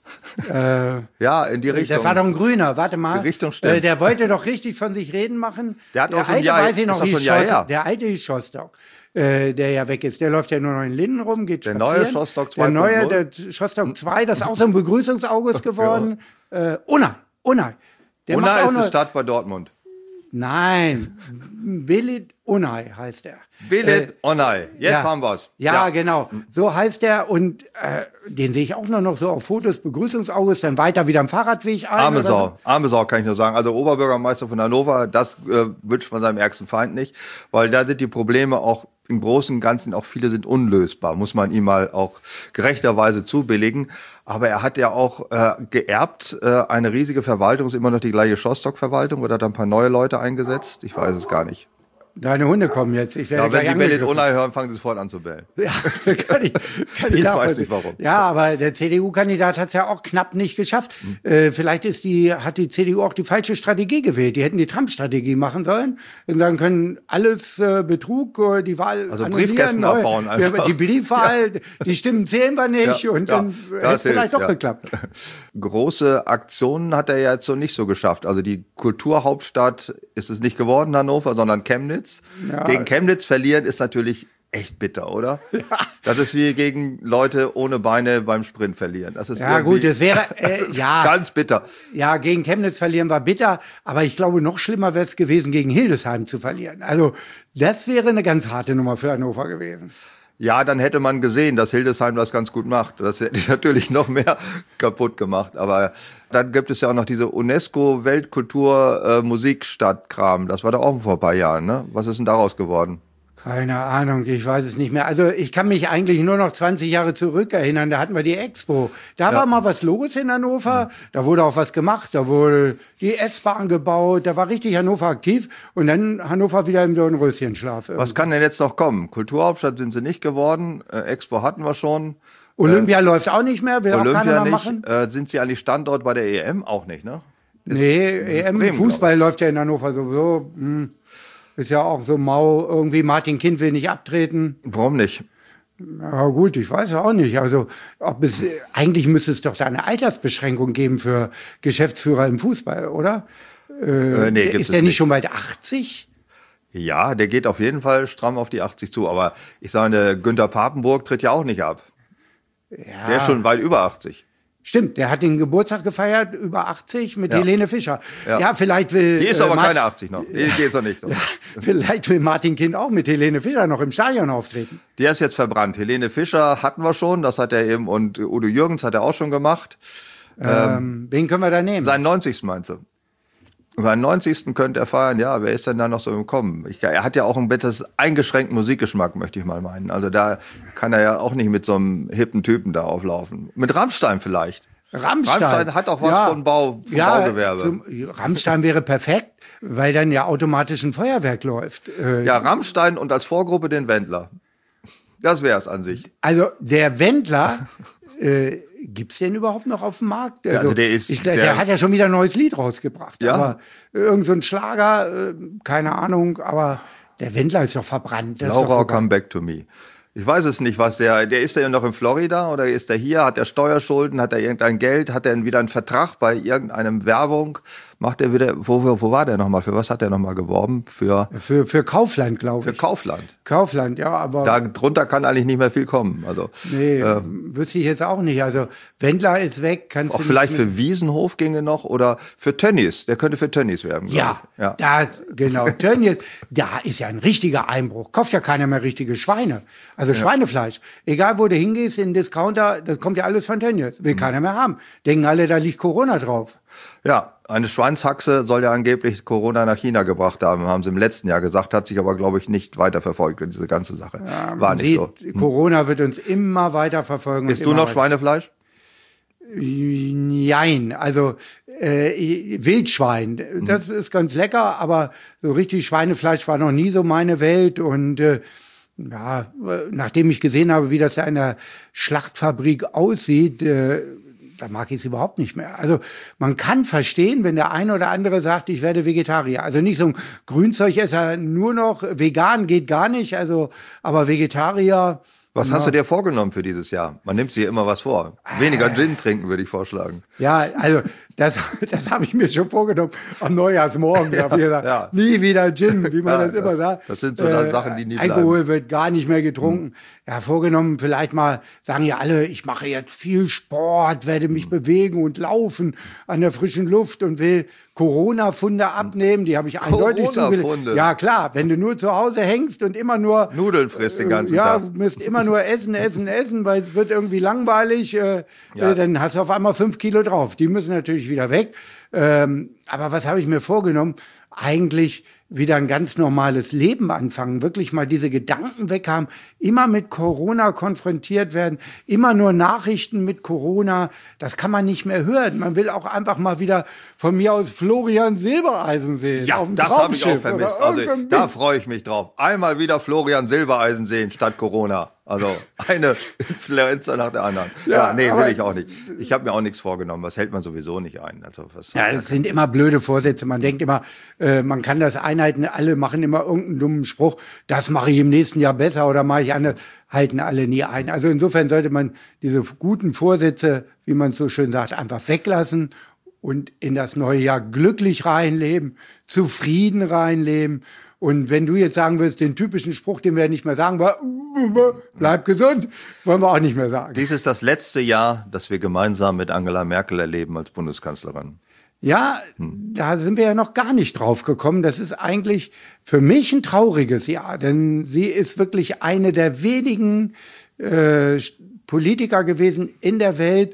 Äh, ja, in die Richtung. Das war doch ein Grüner, warte mal. Die Richtung stimmt. Äh, der wollte doch richtig von sich reden machen. Der hat auch schon ein alte, Jahr, weiß ich noch, ist doch hieß schon ein Jahr Schoss- her. Der alte hieß Schostock, äh, der ja weg ist. Der läuft ja nur noch in Linden rum, geht Der spazieren. neue Schostock Der zwei Punkt null. neue, der Schostock zwei, das ist auch so ein Begrüßungsaugus geworden. äh, Unai, Unai. Der macht Unai auch ist eine noch- Stadt bei Dortmund. Nein, Belit Unai heißt er. Belit Onay. Jetzt ja. haben wir's. Ja, genau. So heißt er. Und äh, den sehe ich auch nur noch so auf Fotos. Begrüßungsaugus, dann weiter wieder am Fahrradweg ein. Arme oder Sau, arme Sau kann ich nur sagen. Also Oberbürgermeister von Hannover, das äh, wünscht man seinem ärgsten Feind nicht, weil da sind die Probleme auch im Großen und Ganzen, auch viele sind unlösbar, muss man ihm mal auch gerechterweise zubilligen. Aber er hat ja auch äh, geerbt, äh, eine riesige Verwaltung, ist immer noch die gleiche Schostock-Verwaltung oder hat er ein paar neue Leute eingesetzt? Ich weiß es gar nicht. Deine Hunde kommen jetzt. Ich werde Ja, wenn gleich Sie Belit angegriffen. Onay hören, fangen Sie sofort an zu bellen. Ja, kann ich, kann ich, Ich weiß nachvollziehen. nicht, warum. Ja, aber der C D U-Kandidat hat es ja auch knapp nicht geschafft. Hm. Äh, vielleicht ist die, hat die C D U auch die falsche Strategie gewählt. Die hätten die Trump-Strategie machen sollen und sagen können, alles äh, Betrug, äh, die Wahl Also annullieren, Briefkästen neu- abbauen ja, einfach. Die Briefwahl, die Stimmen zählen wir nicht Ja, und ja, dann das hätte es vielleicht hilft, doch ja. geklappt. Große Aktionen hat er ja jetzt so nicht so geschafft. Also die Kulturhauptstadt ist es nicht geworden, Hannover, sondern Chemnitz. Ja. Gegen Chemnitz verlieren ist natürlich echt bitter, oder? Ja. Das ist wie gegen Leute ohne Beine beim Sprint verlieren. Das ist Ja, irgendwie- gut, das wäre, äh, das ist ja. ganz bitter. Ja, gegen Chemnitz verlieren war bitter, aber ich glaube, noch schlimmer wäre es gewesen, gegen Hildesheim zu verlieren. Also, das wäre eine ganz harte Nummer für Hannover gewesen. Ja, dann hätte man gesehen, dass Hildesheim das ganz gut macht. Das hätte natürlich noch mehr kaputt gemacht. Aber dann gibt es ja auch noch diese UNESCO-Weltkultur-Musikstadt-Kram. Das war da auch vor ein paar Jahren, ne? Was ist denn daraus geworden? Keine Ahnung, ich weiß es nicht mehr. Also ich kann mich eigentlich nur noch zwanzig Jahre zurückerinnern. Da hatten wir die Expo. Da Ja. war mal was los in Hannover. Da wurde auch was gemacht. Da wurde die S-Bahn gebaut. Da war richtig Hannover aktiv. Und dann Hannover wieder im Dornröschenschlaf. Was kann denn jetzt noch kommen? Kulturhauptstadt sind sie nicht geworden. Äh, Expo hatten wir schon. Olympia läuft auch nicht mehr. Will auch keiner Olympia mehr nicht. machen. Äh, sind sie eigentlich Standort bei der E M? Auch nicht, ne? Ist Nee, E M, Bremen, Fußball läuft ja in Hannover sowieso. Hm. Ist ja auch so mau. Irgendwie Martin Kind will nicht abtreten. Warum nicht? Ja gut, ich weiß auch nicht. Also ob es eigentlich müsste es doch da eine Altersbeschränkung geben für Geschäftsführer im Fußball, oder? Äh, nee, gibt's ist es der nicht nicht. schon bald achtzig? Ja, der geht auf jeden Fall stramm auf die achtzig zu. Aber ich sage, Günther Papenburg tritt ja auch nicht ab. Ja. Der ist schon weit über achtzig. Stimmt, der hat den Geburtstag gefeiert, über achtzig, mit Ja. Helene Fischer. Ja, Ja. vielleicht will... Die ist äh, aber Mar- keine achtzig noch. Die geht doch nicht so. Vielleicht will Martin Kind auch mit Helene Fischer noch im Stadion auftreten. Der ist jetzt verbrannt. Helene Fischer hatten wir schon, das hat er eben, und Udo Jürgens hat er auch schon gemacht. Ähm, wen können wir da nehmen? Seinen neunzigsten meinst du? Seinen neunzigsten könnte er feiern, ja, wer ist denn da noch so im Kommen? Ich, er hat ja auch einen etwas eingeschränkten Musikgeschmack, möchte ich mal meinen. Also da kann er ja auch nicht mit so einem hippen Typen da auflaufen. Mit Rammstein vielleicht. Rammstein. Rammstein hat auch was Ja. von, Bau, vom Ja, Baugewerbe. zum- Rammstein wäre perfekt, weil dann ja automatisch ein Feuerwerk läuft. Äh, Ja, Rammstein und als Vorgruppe den Wendler. Das wär's an sich. Also der Wendler, äh, gibt's den überhaupt noch auf dem Markt? Also, also der ist- ich, der, der- hat ja schon wieder ein neues Lied rausgebracht. Ja. Aber irgend so ein Schlager, äh, keine Ahnung, aber der Wendler ist doch verbrannt. Das ist doch Laura, vorbei. come back to me. Ich weiß es nicht, was der, der ist ja noch in Florida oder ist der hier? Hat er Steuerschulden? Hat er irgendein Geld? Hat er wieder einen Vertrag bei irgendeinem Werbung? Macht er wieder, wo, wo, wo war der nochmal? Für was hat er nochmal geworben? Für, Für, für Kaufland, glaube für ich. Kaufland. Kaufland, ja, aber Da drunter kann eigentlich nicht mehr viel kommen. Also, nee, äh, wüsste ich jetzt auch nicht. Also Wendler ist weg, kannst auch du vielleicht nicht mit- für Wiesenhof ginge noch oder für Tönnies. Der könnte für Tönnies werben. glaub Ja, ich. ja. das, genau. Tönnies, da ist ja ein richtiger Einbruch. Kauft ja keiner mehr richtige Schweine. Also Schweinefleisch. Egal, wo du hingehst, in den Discounter, das kommt ja alles von Tönnies. Mhm. Will keiner mehr haben. Denken alle, da liegt Corona drauf. Ja, eine Schweinshaxe soll ja angeblich Corona nach China gebracht haben, haben sie im letzten Jahr gesagt, hat sich aber, glaube ich, nicht weiterverfolgt, diese ganze Sache. War nicht so. Sieht, Corona wird uns immer weiter verfolgen. und Isst du immer noch weiter- Schweinefleisch? Nein, also äh, Wildschwein, das ist ganz lecker, aber so richtig Schweinefleisch war noch nie so meine Welt und äh, ja, äh, nachdem ich gesehen habe, wie das da in der Schlachtfabrik aussieht, äh, da mag ich es überhaupt nicht mehr. Also man kann verstehen, wenn der eine oder andere sagt, ich werde Vegetarier. Also nicht so ein Grünzeugesser, nur noch vegan geht gar nicht, also aber Vegetarier, Was Ja. hast du dir vorgenommen für dieses Jahr? Man nimmt sich immer was vor. Weniger Gin trinken, würde ich vorschlagen. Ja, also das, das habe ich mir schon vorgenommen am Neujahrsmorgen. Da hab ich gesagt, ja. nie wieder Gin, wie man Ja, das immer das- sagt. das sind so dann Sachen, die nie bleiben. Alkohol wird gar nicht mehr getrunken. Ja, vorgenommen, vielleicht mal, sagen ja alle, ich mache jetzt viel Sport, werde mich bewegen und laufen an der frischen Luft und will Corona-Funde abnehmen. Die habe ich eindeutig Corona-Funde? zugelegt. Ja, klar, wenn du nur zu Hause hängst und immer nur Nudeln frisst den ganzen ja, Tag. du müsst immer nur essen, essen, essen, weil es wird irgendwie langweilig. Äh, Ja. äh, dann hast du auf einmal fünf Kilo drauf. Die müssen natürlich wieder weg. Ähm, aber was habe ich mir vorgenommen? Eigentlich wieder ein ganz normales Leben anfangen, wirklich mal diese Gedanken weg haben, immer mit Corona konfrontiert werden, immer nur Nachrichten mit Corona, das kann man nicht mehr hören. Man will auch einfach mal wieder von mir aus Florian Silbereisen sehen. Ja, auf dem das habe ich auch Traumschiff vermisst. oder Also, irgendein da Mist. freue ich mich drauf. Einmal wieder Florian Silbereisen sehen statt Corona. Also eine Influencer nach der anderen. Ja, Ja, nee, aber- will ich auch nicht. Ich habe mir auch nichts vorgenommen. Das hält man sowieso nicht ein. Also, was Ja, es sind immer blöde Vorsätze. Man denkt immer, äh, man kann das einhalten. Alle machen immer irgendeinen dummen Spruch. Das mache ich im nächsten Jahr besser oder mache ich anders. Halten alle nie ein. Also insofern sollte man diese guten Vorsätze, wie man es so schön sagt, einfach weglassen und in das neue Jahr glücklich reinleben, zufrieden reinleben. Und wenn du jetzt sagen würdest, den typischen Spruch, den wir nicht mehr sagen, war, bleib gesund, wollen wir auch nicht mehr sagen. Dies ist das letzte Jahr, das wir gemeinsam mit Angela Merkel erleben als Bundeskanzlerin. Ja, da sind wir ja noch gar nicht drauf gekommen. Das ist eigentlich für mich ein trauriges Jahr, denn sie ist wirklich eine der wenigen äh, Politiker gewesen in der Welt,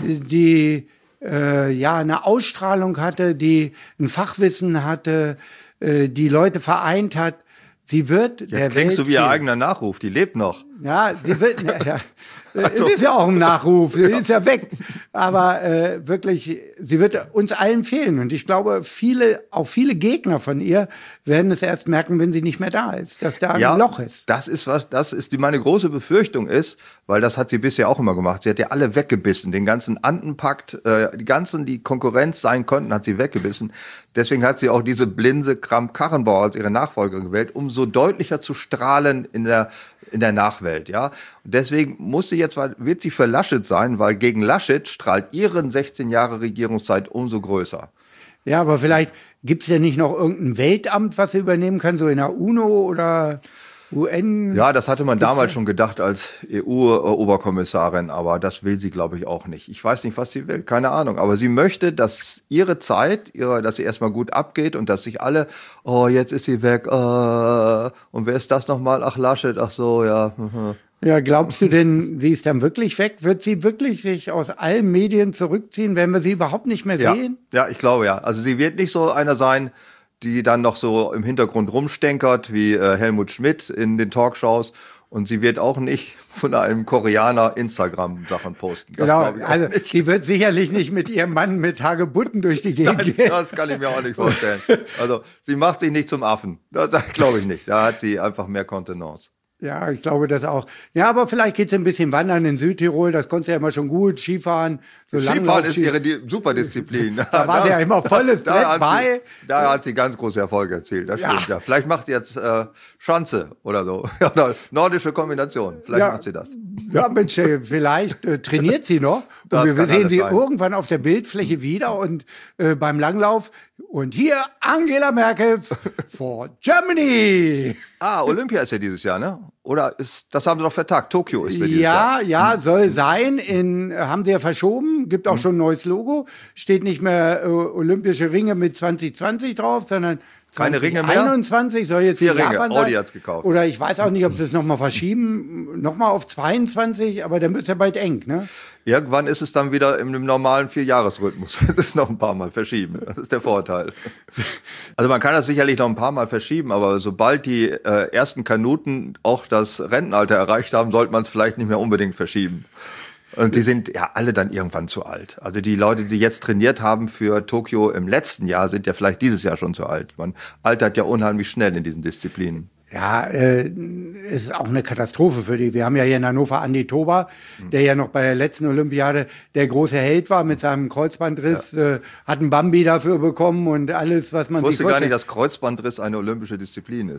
die äh, ja eine Ausstrahlung hatte, die ein Fachwissen hatte, äh, die Leute vereint hat. Sie wird der Jetzt klingst Welt du wie ihr fehlen. eigener Nachruf. Die lebt noch. Ja, sie wird, ja, ja. Es ist ja auch ein Nachruf, sie ist ja weg. Aber äh, wirklich, sie wird uns allen fehlen. Und ich glaube, viele, auch viele Gegner von ihr werden es erst merken, wenn sie nicht mehr da ist, dass da ein Loch ist. Das ist was, das ist die meine große Befürchtung ist, weil das hat sie bisher auch immer gemacht. Sie hat ja alle weggebissen, den ganzen Andenpakt, äh, die ganzen, die Konkurrenz sein konnten, hat sie weggebissen. Deswegen hat sie auch diese Blinse Kramp-Karrenbauer als ihre Nachfolgerin gewählt, um so deutlicher zu strahlen in der in der Nachwelt, ja. Und deswegen muss sie jetzt, wird sie für Laschet sein, weil gegen Laschet strahlt ihren sechzehn Jahre Regierungszeit umso größer. Ja, aber vielleicht gibt's ja nicht noch irgendein Weltamt, was sie übernehmen kann, so in der UNO oder U N. Ja, das hatte man damals schon gedacht als E U-Oberkommissarin, aber das will sie, glaube ich, auch nicht. Ich weiß nicht, was sie will, keine Ahnung. Aber sie möchte, dass ihre Zeit, ihre, dass sie erstmal gut abgeht und dass sich alle, oh, jetzt ist sie weg, äh, und wer ist das nochmal? Ach, Laschet, ach so, ja. Ja, glaubst du denn, sie ist dann wirklich weg? Wird sie wirklich sich aus allen Medien zurückziehen? Werden wir sie überhaupt nicht mehr Ja, sehen? ja, ich glaube ja. Also sie wird nicht so einer sein, die dann noch so im Hintergrund rumstenkert, wie äh, Helmut Schmidt in den Talkshows. Und sie wird auch nicht von einem Koreaner Instagram-Sachen posten. Das Genau, glaube ich auch also nicht. sie wird sicherlich nicht mit ihrem Mann mit Hagebutten durch die Gegend Nein, gehen. das kann ich mir auch nicht vorstellen. Also sie macht sich nicht zum Affen. Das glaube ich nicht. Da hat sie einfach mehr Kontenance. Ja, ich glaube das auch. Ja, aber vielleicht geht's ein bisschen wandern in Südtirol, das konnte sie ja immer schon gut. Skifahren, so Skifahren Langlauf- ist ihre Di- Superdisziplin. Da war sie ja immer volles da Brett hat bei. Sie, da hat sie ganz große Erfolge erzielt, das Ja. stimmt ja. Vielleicht macht sie jetzt äh, Schanze oder so. Oder nordische Kombination. Vielleicht Ja. macht sie das. Ja, Mensch, äh, vielleicht äh, trainiert sie noch. Das Und wir kann sehen alles sie sein. irgendwann auf der Bildfläche wieder und äh, beim Langlauf. Und hier Angela Merkel for Germany. Ah, Olympia ist ja dieses Jahr, ne? Oder ist, das haben sie doch vertagt. Tokio ist ja dieses Jahr. Ja, ja, soll sein. In, äh, haben sie ja verschoben. Gibt auch schon ein neues Logo. Steht nicht mehr äh, Olympische Ringe mit zwanzig zwanzig drauf, sondern Keine Ringe mehr? einundzwanzig soll jetzt Vier in Japan Ringe. sein. Audi hat's gekauft. Oder ich weiß auch nicht, ob sie es nochmal verschieben. Nochmal auf zweiundzwanzig, aber dann wird es ja bald eng, ne? Irgendwann ist es dann wieder im normalen Vierjahresrhythmus. Das ist noch ein paar Mal verschieben. Das ist der Vorteil. Also man kann das sicherlich noch ein paar Mal verschieben, aber sobald die äh, ersten Kanuten auch das Rentenalter erreicht haben, sollte man es vielleicht nicht mehr unbedingt verschieben. Und die sind ja alle dann irgendwann zu alt. Also die Leute, die jetzt trainiert haben für Tokio im letzten Jahr, sind ja vielleicht dieses Jahr schon zu alt. Man altert ja unheimlich schnell in diesen Disziplinen. Ja, äh, es ist auch eine Katastrophe für die. Wir haben ja hier in Hannover Andi Toba, der ja noch bei der letzten Olympiade der große Held war mit seinem Kreuzbandriss, ja. äh, hat einen Bambi dafür bekommen und alles, was man Ich wusste sich gar nicht, vorstellt. dass Kreuzbandriss eine olympische Disziplin ist.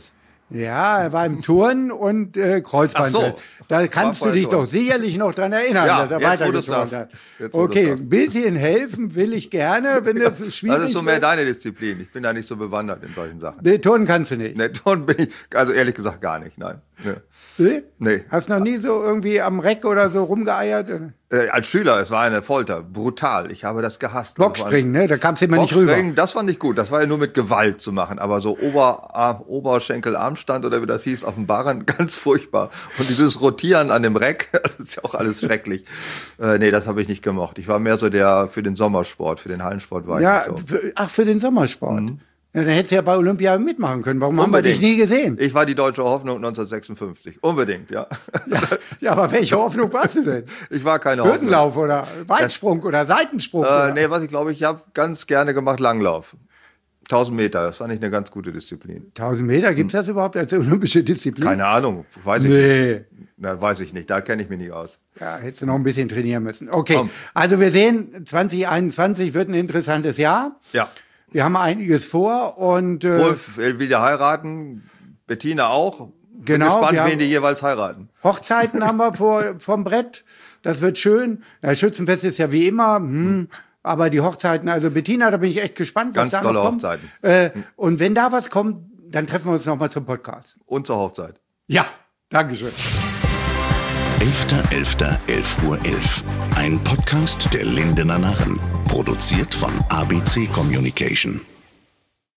Ja, er war im Turnen und äh, Kreuzbandriss. Ach so. Da kannst du War dich vorher doch sicherlich noch dran erinnern, Ja, dass er jetzt, wo du's weitergeturnt sagst. hat. Jetzt, wo du's Okay, sagst. ein bisschen helfen will ich gerne, wenn das schwierig Das ist so mehr wird. deine Disziplin. Ich bin da nicht so bewandert in solchen Sachen. Nee, turnen kannst du nicht. Ne, Turnen bin ich, also ehrlich gesagt gar nicht, nein. Ne. Nee? Nee. Hast noch nie so irgendwie am Reck oder so rumgeeiert? Äh, als Schüler, es war eine Folter, brutal. Ich habe das gehasst. Boxspringen, ne? Da kamst du immer nicht rüber. Boxspringen, das fand ich gut. Das war ja nur mit Gewalt zu machen. Aber so Ober, Oberschenkel-Armstand oder wie das hieß, auf dem Barren, ganz furchtbar. Und dieses Rotieren an dem Reck, das ist ja auch alles schrecklich. Äh, nee, das habe ich nicht gemocht. Ich war mehr so der für den Sommersport, für den Hallensport war Ja, ich nicht so. für, ach, für den Sommersport. Ja, dann hättest du ja bei Olympia mitmachen können. Warum haben wir dich nie gesehen? Ich war die deutsche Hoffnung neunzehnhundertsechsundfünfzig. Unbedingt, ja. Ja, ja, aber welche Hoffnung warst du denn? Ich war keine Hoffnung. Hürdenlauf oder Weitsprung oder Seitensprung? Äh, oder? nee, was ich glaube, ich habe ganz gerne gemacht Langlauf. tausend Meter, das fand ich eine ganz gute Disziplin. tausend Meter, gibt's das überhaupt als olympische Disziplin? Keine Ahnung, weiß ich Nee. nicht. Na, weiß ich nicht, da kenne ich mich nicht aus. Ja, hättest du noch ein bisschen trainieren müssen. Okay, Komm. also wir sehen, zwanzig einundzwanzig wird ein interessantes Jahr. Ja. Wir haben einiges vor und äh, Wolf will wieder heiraten, Bettina auch. Bin Genau, gespannt, wir haben- wen die jeweils heiraten. Hochzeiten haben wir vor, vom Brett. Das wird schön. Das Schützenfest ist ja wie immer. Hm. Aber die Hochzeiten, also Bettina, da bin ich echt gespannt, was Ganz da tolle noch kommt. Hochzeiten. Äh, und wenn da was kommt, dann treffen wir uns noch mal zum Podcast. Und zur Hochzeit. Ja, Dankeschön. elfter elfter elf Uhr elf. Ein Podcast der Lindener Narren. Produziert von A B C Communication.